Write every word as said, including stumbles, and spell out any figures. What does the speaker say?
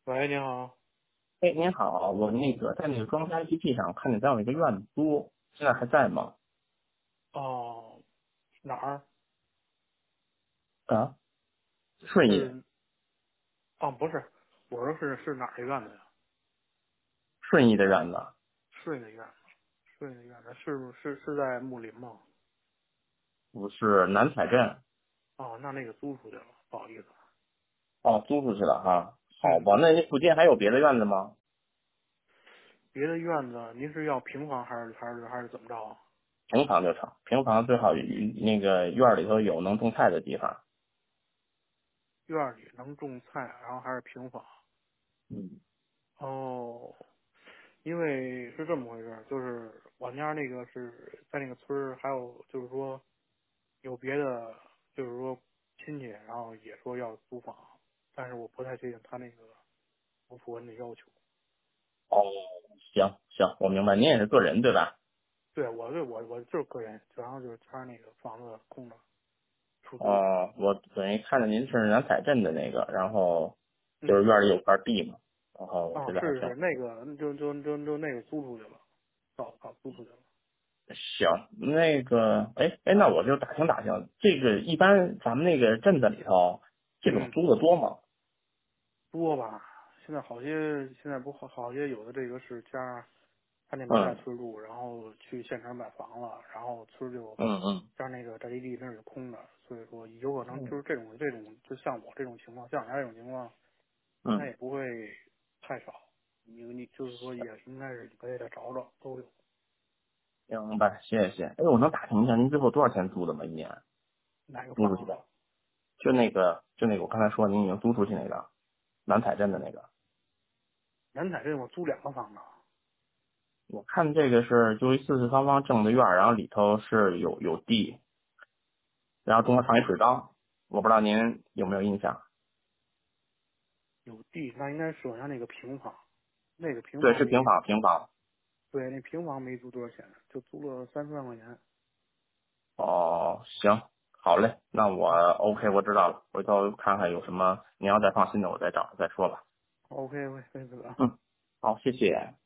喂，你好。 哎，您好，我那个在那个庄家 A P P 上看见咱有一个院子租，现在还在吗？ 哦，哪儿？ 啊，顺义， 是？哦，不是，我说是是哪儿的院子呀？ 顺义的院子， 顺义的院子，顺义的院子是不是是在木林吗？ 不是南彩镇。 哦，那那个租出去了，不好意思。 哦，租出去了哈。好嗯， 吧，那那附近还有别的院子吗？ 别的院子您是要平房还是还是还是怎么着啊？ 平房就成，平房最好与那个院儿里头有能种菜的地方。 院儿里能种菜，然后还是平房。 嗯哦，因为是这么回事儿，就是我家那个是在那个村儿，还有就是说有别的，就是说亲戚，然后也说要租房，但是我不太确定他那个符不符合你的要求。 哦，行行，我明白，您也是个人对吧？ 对，我对我我就是个人，然后就是他那个房子空着出租。 哦，我等于看着您是南彩镇的那个，然后就是嗯， 院里有块地嘛，然后我哦， 觉得还挺是是那个就就就就那个租出去了，早早租出去了。 行，那个，哎哎，那我就打听打听，这个一般咱们那个镇子里头，这种嗯， 租的多吗？ 多吧？现在好些现在不好好些有的这个是家他那没在嗯村住，然后去县城买房了，然后村就嗯嗯让那个占地地那儿就空的，所以说有可能就嗯是这种这种，就像我这种情况，像你家这种情况，应该嗯， 也不会太少。你你就是说也应该是你可以再找找，都有。 明白，谢谢。哎，我能打听一下您最后多少钱租的吗？一年哪个房啊？ 租出去的？就那个，就那个我刚才说您已经租出去那个南彩镇的那个， 南彩镇我租两个房呢。 我看这个是就一四四方方正的院儿，然后里头是有有地，然后中间放一水缸，我不知道您有没有印象？ 有地，那应该是我家那个平房，那个平对， 房没， 是平房，平房。 对，那平房没租多少钱，就租了三四万块钱。 哦，行，好嘞，那我 OK，我知道了，回头看看有什么，你要再放心的，我再找再说吧。 OK OK，飞子。 嗯，好，谢谢。